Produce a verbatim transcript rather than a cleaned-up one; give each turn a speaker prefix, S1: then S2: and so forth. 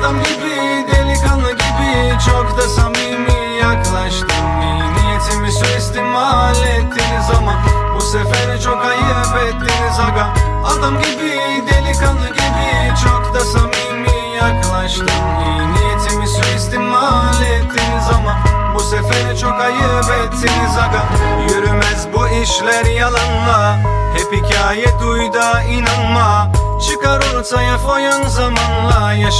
S1: Adam gibi, delikanlı gibi çok da samimi yaklaştım. İyi niyetimi suistimal ettiniz ama bu sefer çok ayıp ettiniz aga. Adam gibi, delikanlı gibi çok da samimi yaklaştım. İyi niyetimi suistimal ettiniz ama bu sefer çok ayıp ettiniz aga. Yürümez bu işler yalanla, hep hikaye duy da inanma. Çıkar ortaya foyun zamanla, yaşa